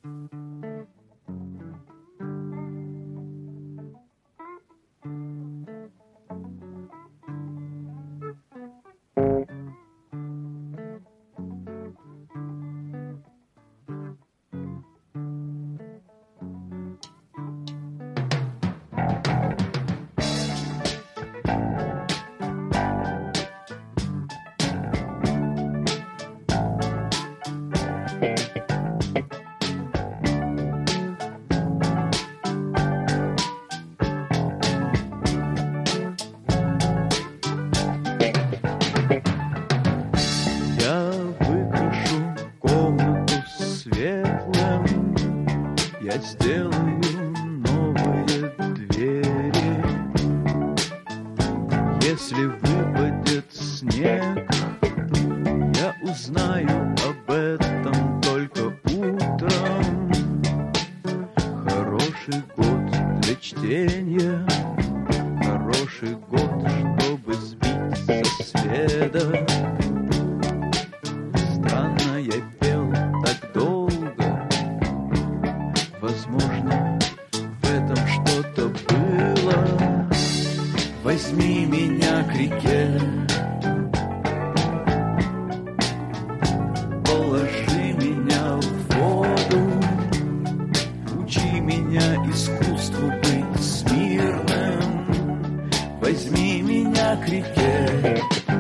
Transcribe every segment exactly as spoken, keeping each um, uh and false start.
Я сделаю новые двери. Если выпадет снег, я узнаю об этом только утром. Хороший год для чтения, хороший год, чтобы сбить со следа. Странно, я пел так долго. Возможно, в этом что-то было. Возьми меня к реке, положи меня в воду, учи меня искусству быть смирным. Возьми меня к реке.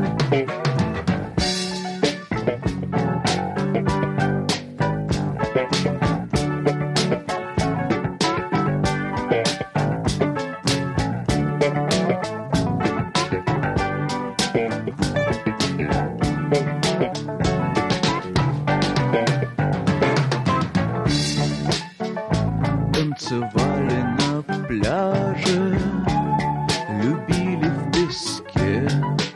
Танцевали на пляже, любили в песке,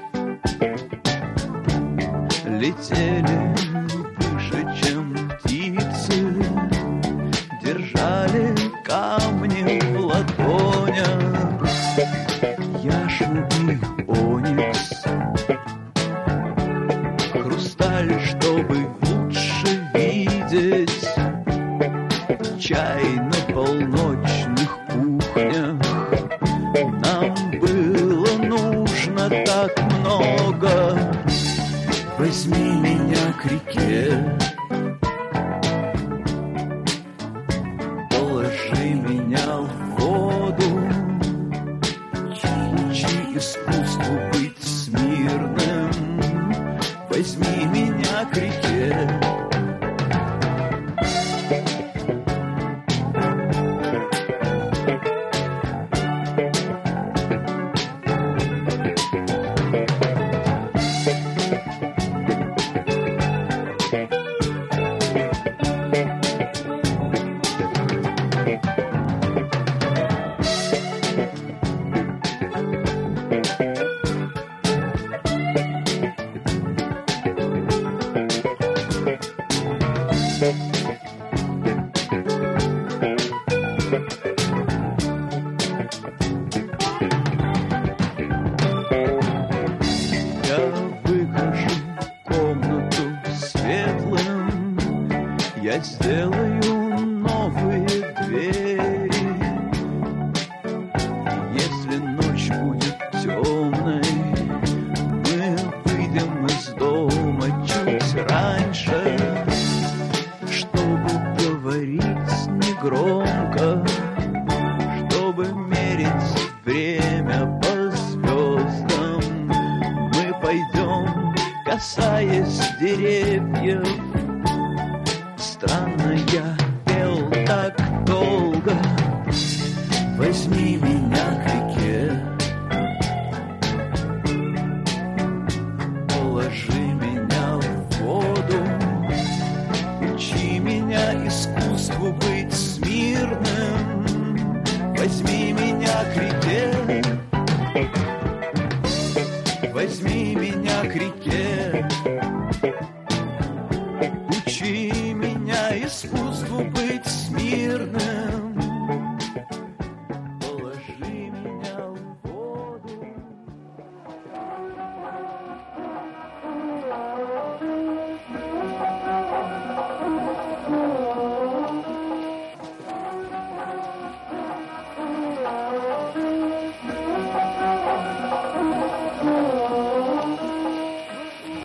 летели выше, чем птицы, держали камни в ладонях, яшму и оникс, хрусталь, чтобы лучше видеть, чай на полночных кухнях. Нам было нужно так много. Возьми меня к реке, положи меня в воду, учи искусству быть смирным. Возьми меня к реке. Я выкрашу комнату светлым, я сделаю новые двери. Если ночь будет темной, мы выйдем из дома чуть раньше, чтобы говорить негромко, чтобы мерить время по звездам. Мы пойдем, касаясь деревьев. Странно, я пел так долго. Возьми меня к реке, положи меня в воду, учи меня искусству быть смирным. Возьми меня к реке, возьми меня к реке, учи меня искусству быть смирным.